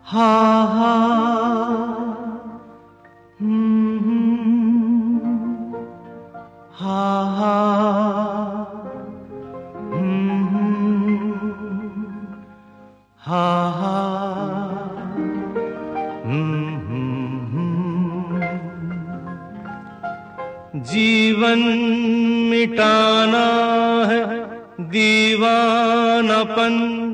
हा हा हा हा हा हा जीवन मिटाना है दीवानापन,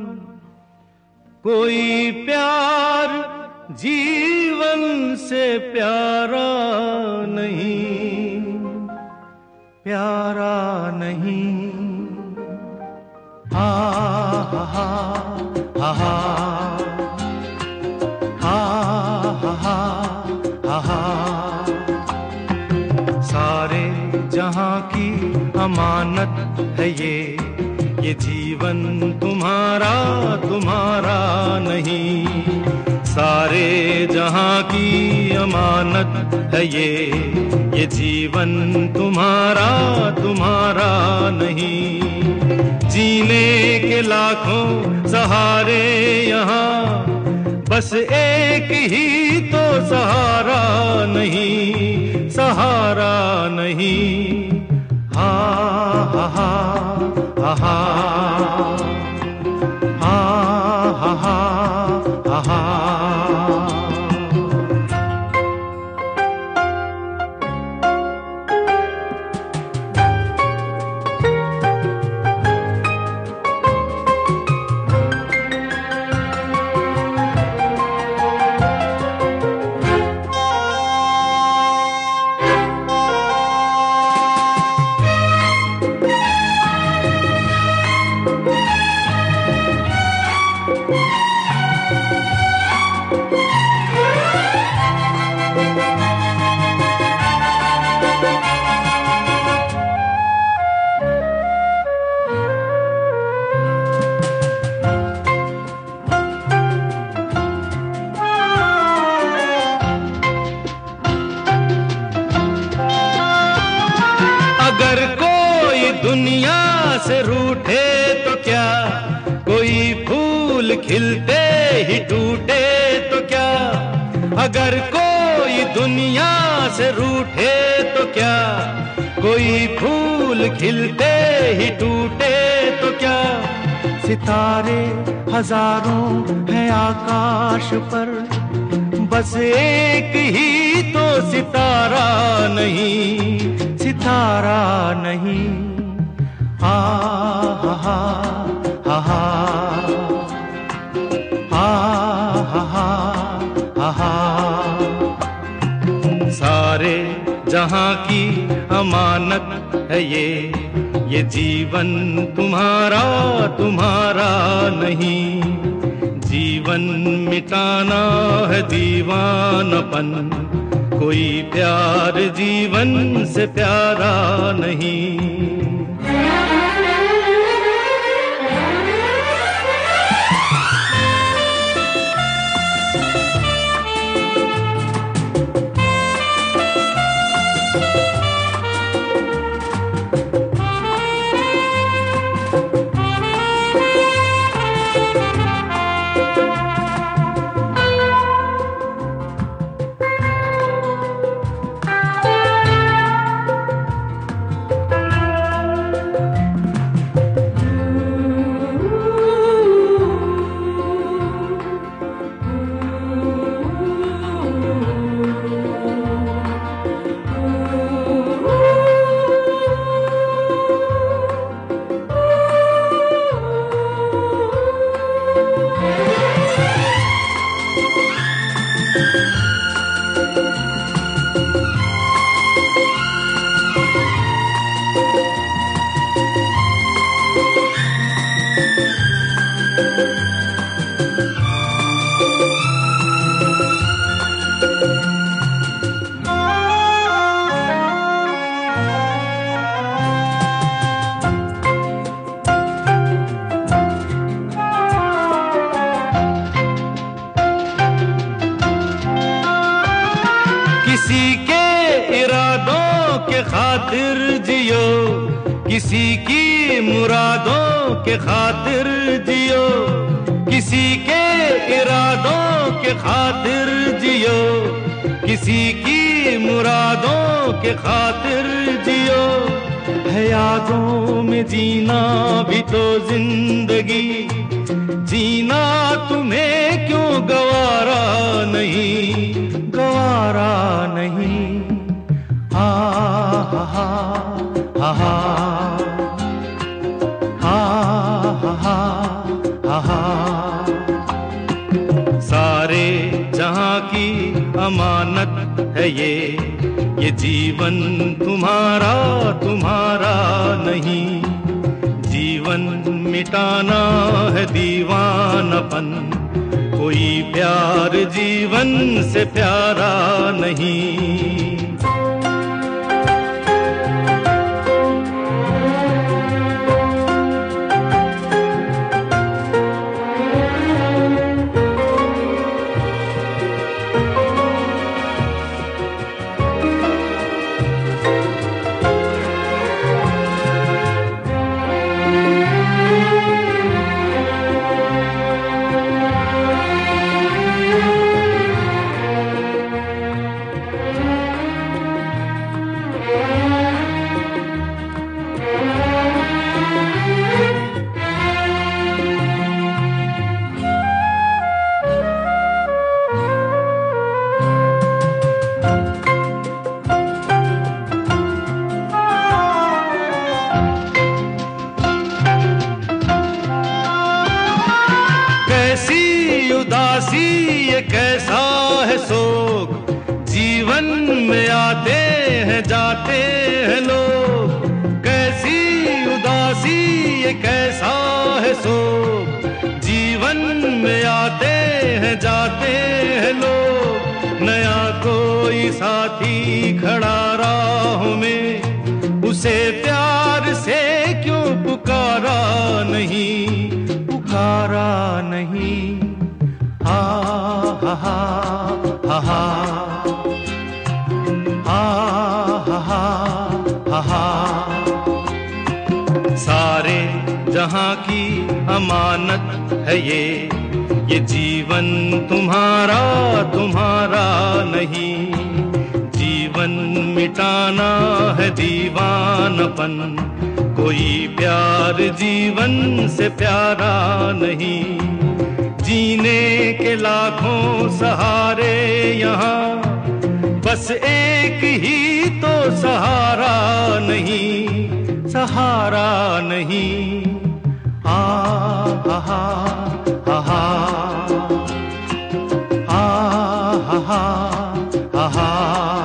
कोई प्यार जीवन से प्यारा नहीं, प्यारा नहीं। हा हा हा हा हा हा हा हा। सारे जहां की अमानत है ये जीवन तुम्हारा तुम्हारा नहीं। सारे जहां की अमानत है ये जीवन तुम्हारा तुम्हारा नहीं। जीने के लाखों सहारे यहाँ, बस एक ही तो सहारा नहीं, सहारा नहीं। हा हा हा हा हा हा हा हा। अगर कोई दुनिया से रूठे तो क्या, कोई फूल खिलते ही टूटे तो क्या। अगर कोई दुनिया से रूठे तो क्या, कोई फूल खिलते ही टूटे तो क्या। सितारे हजारों हैं आकाश पर, बस एक ही तो सितारा नहीं, सितारा नहीं। हा हा हा हा हा हा हा हा। सारे जहां की अमानत है ये जीवन तुम्हारा तुम्हारा नहीं। जीवन मिटाना है दीवानापन, कोई प्यार जीवन से प्यारा नहीं। किसी के इरादों के खातिर जियो, किसी की मुरादों के खातिर जियो, किसी के इरादों के खातिर जियो, किसी की मुरादों के खातिर जियो। है यादों में जीना भी तो जिंदगी, जीना तुम्हें क्यों गवारा नहीं, गवारा नहीं। हा हा हा हा हा हा हा हा। सारे जहां की अमानत है ये जीवन तुम्हारा तुम्हारा नहीं। जीवन मिटाना है दीवानापन, कोई प्यार जीवन से प्यारा नहीं। कैसी उदासी ये कैसा है शोक, जीवन में आते हैं जाते हैं लोग। कैसी उदासी ये कैसा है शोक, जीवन में आते हैं जाते हैं लोग। नया कोई साथी खड़ा राहों में, उसे प्यार से क्यों पुकारा नहीं, पुकारा नहीं। हा हा हा हा हा हा हा हा। सारे जहां की अमानत है ये जीवन तुम्हारा तुम्हारा नहीं। जीवन मिटाना है दीवानापन, कोई प्यार जीवन से प्यारा नहीं। जीने के लाखों सहारे यहाँ, बस एक ही तो सहारा नहीं, सहारा नहीं। हा हा हा हा हा हा हा हा हा।